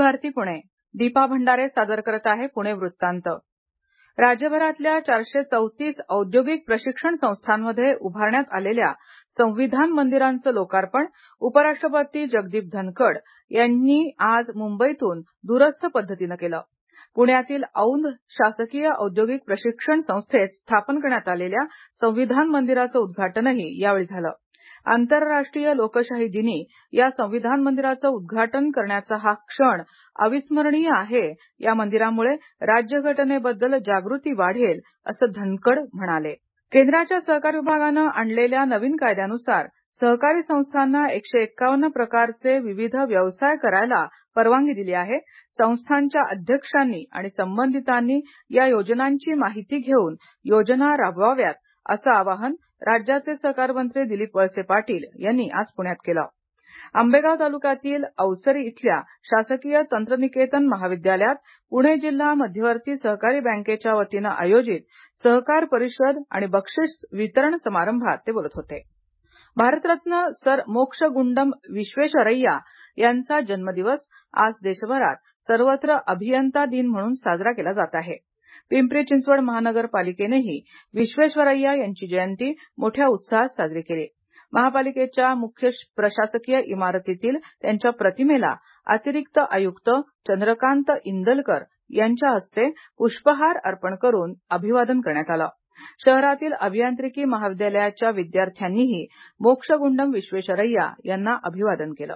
भारती पुणे. दीपा भंडारे सादर करत आहे पुणे वृत्तांत. राज्यभरातल्या 434 औद्योगिक प्रशिक्षण संस्थांमध्ये उभारण्यात आलेल्या संविधान मंदिरांचं लोकार्पण उपराष्ट्रपती जगदीप धनखड यांनी आज मुंबईतून दूरस्थ पद्धतीनं केलं. पुण्यातील औंध शासकीय औद्योगिक प्रशिक्षण संस्थेत स्थापन करण्यात आलेल्या संविधान मंदिराचं उद्घाटनही यावेळी झालं. आंतरराष्ट्रीय लोकशाही दिनी या संविधान मंदिराचं उद्घाटन करण्याचा हा क्षण अविस्मरणीय आहे. या मंदिरामुळे राज्यघटनेबद्दल जागृती वाढेल असं धनखड म्हणाले. केंद्राच्या सहकार विभागानं आणलेल्या नवीन कायद्यानुसार सहकारी संस्थांना 151 प्रकारचे विविध व्यवसाय करायला परवानगी दिली आहे. संस्थांच्या अध्यक्षांनी आणि संबंधितांनी या योजनांची माहिती घेऊन योजना राबवाव्यात असं आवाहन राज्याचे सहकार मंत्री दिलीप वळसे पाटील यांनी आज पुण्यात केलं. आंबेगाव तालुक्यातील अवसरी इथल्या शासकीय तंत्रनिकेतन महाविद्यालयात पुणे जिल्हा मध्यवर्ती सहकारी बँकेच्या वतीनं आयोजित सहकार परिषद आणि बक्षीस वितरण समारंभात ते बोलत होते. भारतरत्न सर मोक्षगुंडम विश्वेश्वरय्या यांचा जन्मदिवस आज देशभरात सर्वत्र अभियंता दिन म्हणून साजरा केला जात आहे. पिंपरी चिंचवड महानगरपालिकेनेही विश्वेश्वरय्या यांची जयंती मोठ्या उत्साहात साजरी केली. महापालिकेच्या मुख्य प्रशासकीय इमारतीतील त्यांच्या प्रतिमेला अतिरिक्त आयुक्त चंद्रकांत इंदलकर यांच्या हस्ते पुष्पहार अर्पण करून अभिवादन करण्यात आलं. शहरातील अभियांत्रिकी महाविद्यालयाच्या विद्यार्थ्यांनीही मोक्षगुंडम विश्वेश्वरय्या यांना अभिवादन केलं.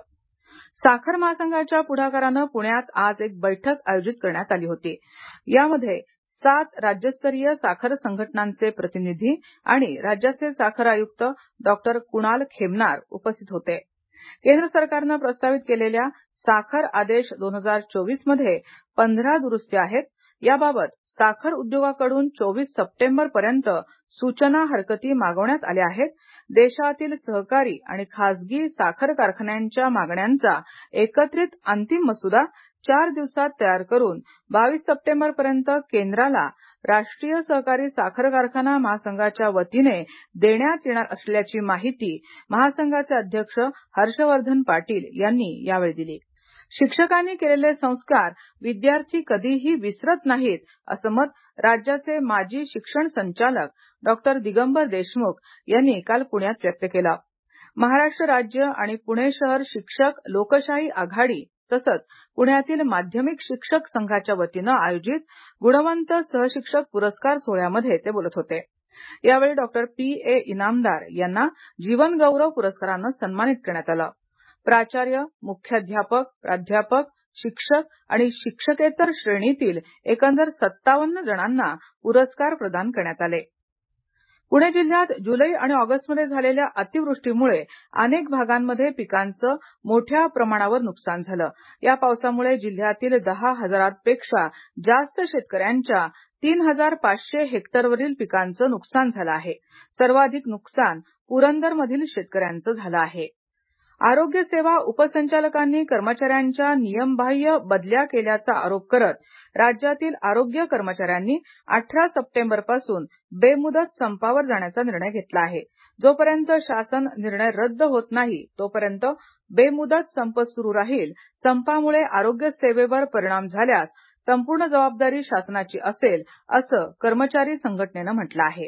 साखर महासंघाच्या पुढाकारानं पुण्यात आज एक बैठक आयोजित करण्यात आली होती. यामध्ये 7 राज्यस्तरीय साखर संघटनांचे प्रतिनिधी आणि राज्याचे साखर आयुक्त डॉक्टर कुणाल खेमनार उपस्थित होते. केंद्र सरकारनं प्रस्तावित केलेल्या साखर आदेश 2024 मध्ये 15 दुरुस्त्या आहेत. याबाबत साखर उद्योगाकडून 24 सप्टेंबर पर्यंत सूचना हरकती मागवण्यात आल्या आहेत. देशातील सहकारी आणि खासगी साखर कारखान्यांच्या मागण्यांचा एकत्रित अंतिम मसुदा 4 दिवसात तयार करून 22 सप्टेंबर पर्यंत केंद्राला राष्ट्रीय सहकारी साखर कारखाना महासंघाच्या वतीने देण्यात येणार असल्याची माहिती महासंघाचे अध्यक्ष हर्षवर्धन पाटील यांनी यावेळी दिली. शिक्षकांनी केलेले संस्कार विद्यार्थी कधीही विसरत नाहीत असं मत राज्याचे माजी शिक्षण संचालक डॉक्टर दिगंबर देशमुख यांनी काल पुण्यात व्यक्त केलं. महाराष्ट्र राज्य आणि पुणे शहर शिक्षक लोकशाही आघाडी तसंच पुण्यातील माध्यमिक शिक्षक संघाच्या वतीनं आयोजित गुणवंत सहशिक्षक पुरस्कार सोहळ्यामध्ये ते बोलत होते. यावेळी डॉक्टर P.A. इनामदार यांना जीवन गौरव पुरस्कारानं सन्मानित करण्यात आलं. प्राचार्य, मुख्याध्यापक, प्राध्यापक, शिक्षक आणि शिक्षकेतर श्रेणीतील एकंदर 57 जणांना पुरस्कार प्रदान करण्यात आले. पुणे जिल्ह्यात जुलै आणि ऑगस्टमध्ये झालेल्या अतिवृष्टीमुळे अनेक भागांमध्ये पिकांचं मोठ्या प्रमाणावर नुकसान झालं. या पावसामुळे जिल्ह्यातील 10,000पेक्षा जास्त शेतकऱ्यांच्या 3,500 हेक्टरवरील पिकांचं नुकसान झालं आहे. सर्वाधिक नुकसान पुरंदरमधील शेतकऱ्यांचं झालं आहे. आरोग्य सेवा उपसंचालकांनी कर्मचाऱ्यांच्या नियमबाह्य बदल्या केल्याचा आरोप करत राज्यातील आरोग्य कर्मचाऱ्यांनी 18 सप्टेंबर पासून बेमुदत संपावर जाण्याचा निर्णय घेतला आहे. जोपर्यंत शासन निर्णय रद्द होत नाही तोपर्यंत बेमुदत संप सुरू राहील. संपामुळे आरोग्य सेवेवर परिणाम झाल्यास संपूर्ण जबाबदारी शासनाची असेल असं कर्मचारी संघटनेनं म्हटलं आहे.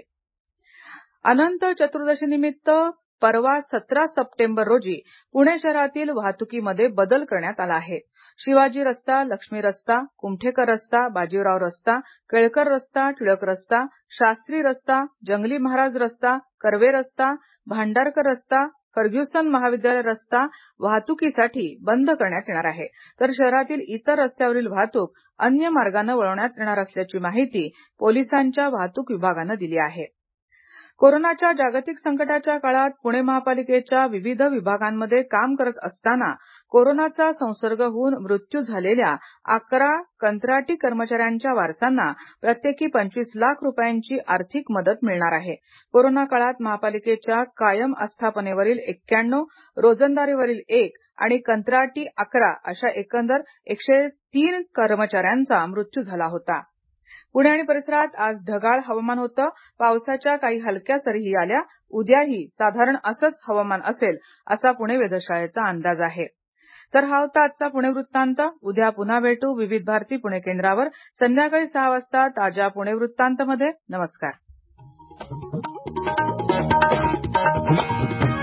अनंत चतुर्दशीनिमित्त परवा 17 सप्टेंबर रोजी पुणे शहरातील वाहतुकीमध्ये बदल करण्यात आला आहे. शिवाजी रस्ता, लक्ष्मी रस्ता, कुमठेकर रस्ता, बाजीराव रस्ता, केळकर रस्ता, टिळक रस्ता, शास्त्री रस्ता, जंगली महाराज रस्ता, कर्वे रस्ता, भांडारकर रस्ता, फर्ग्युसन महाविद्यालय रस्ता वाहतुकीसाठी बंद करण्यात येणार आहे. तर शहरातील इतर रस्त्यावरील वाहतूक अन्य मार्गाने वळवण्यात येणार असल्याची माहिती पोलिसांच्या वाहतूक विभागानं दिली आहे. कोरोनाच्या जागतिक संकटाच्या काळात पुणे महापालिकेच्या विविध विभागांमध्ये काम करत असताना कोरोनाचा संसर्ग होऊन मृत्यू झालेल्या 11 कंत्राटी कर्मचाऱ्यांच्या वारसांना प्रत्येकी 25 लाख रुपयांची आर्थिक मदत मिळणार आहे. कोरोना काळात महापालिकेच्या कायम आस्थापनेवरील 91, रोजंदारीवरील 1 आणि कंत्राटी 11 अशा एकंदर 103 कर्मचाऱ्यांचा मृत्यू झाला होता. पुणे आणि परिसरात आज ढगाळ हवामान होतं. पावसाच्या काही हलक्या सरीही आल्या. उद्याही साधारण असंच हवामान असेल असा पुणे वेधशाळेचा अंदाज आहे. तर हा होता आजचा पुणे वृत्तांत. उद्या पुन्हा भेटू विविध भारती पुणे केंद्रावर संध्याकाळी 6 वाजता ताज्या पुणे वृत्तांत मध्ये. नमस्कार.